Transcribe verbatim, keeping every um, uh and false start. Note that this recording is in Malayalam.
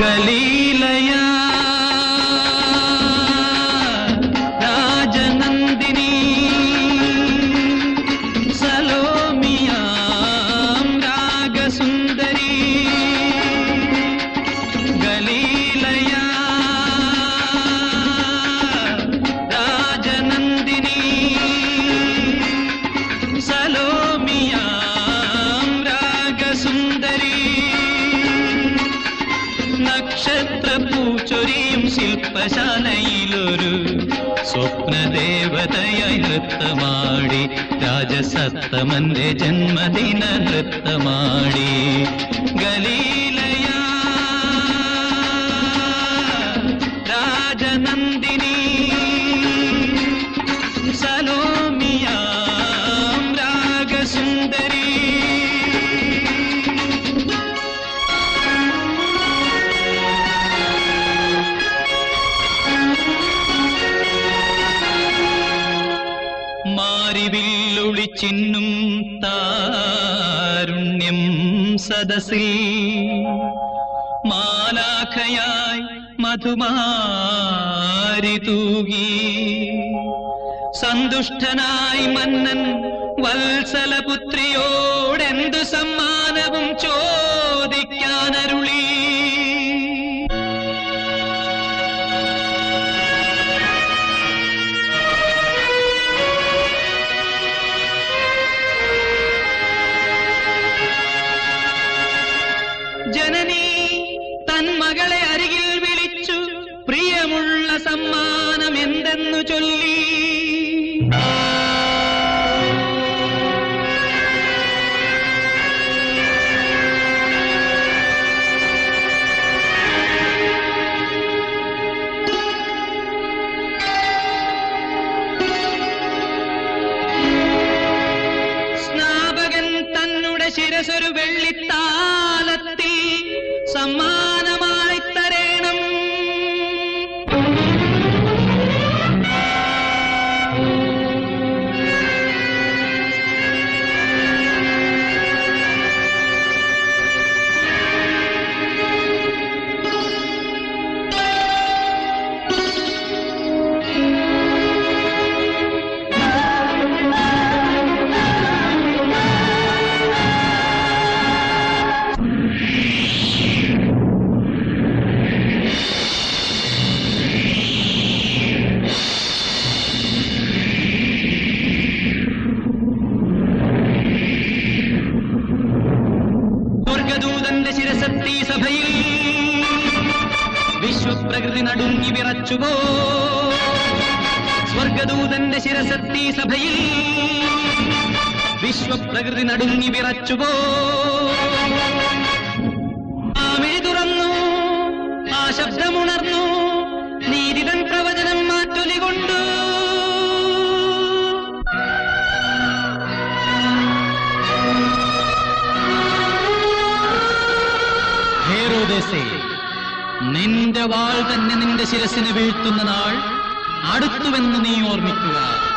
ഗലീലയ രാജനന്ദിനി സലോമിയാം രാഗസുന്ദരി ഗലീലയ രാജനന്ദിനി സലോമിയാം രാഗസുന്ദരി നക്ഷത്രപ്പൂച്ചൊരിയും ശില്പശാലയിലൊരു സ്വപ്നദേവതയായി നൃത്തമാടി രാജസത്തമന്റെ ജന്മദിന നൃത്തമാടി ഗലീലയ രാജനന്ദിനി സലോമിയാം രാഗസുന്ദരി മാരിവില്ലൊളിച്ചിന്നും താരുണ്യം സദസിൽ മാലാഖയായി മധുമാരി തൂകി സന്തുഷ്ടനായി മന്നൻ വത്സലപുത്രിയോടെന്തു സമ്മാനവും ചോദിക്കാനരുളി ജനനി തൻ മകളെ അരികിൽ വിളിച്ചു പ്രിയമുള്ള സമ്മാനം എന്തെന്നു ചൊല്ലി സ്നാപകൻ തന്നുടെ ശിരസൊരു വെള്ളിത്താലത്തിൽ സമ്മാനമായി തരേണം സ്വർഗദൂതന്റെ ശിരസത്തി സഭയിൽ വിശ്വപ്രകൃതി നടുങ്ങി വിറച്ചുവോ സ്വർഗദൂതന്റെ ശിരസത്തി സഭയിൽ വിശ്വപ്രകൃതി നടുങ്ങി വിറച്ചുവോ ആമിഴി തുറന്നു ആ ശബ്ദമുണർന്നു നീതിതൻ പ്രവചനം മാറ്റൊലി കൊണ്ടു ഹേരോദേസേ, നിന്റെ വാൾ തന്നെ നിന്റെ ശിരസിന് വീഴ്ത്തുന്ന നാൾ അടുത്തുവെന്ന് നീ ഓർമ്മിക്കുക.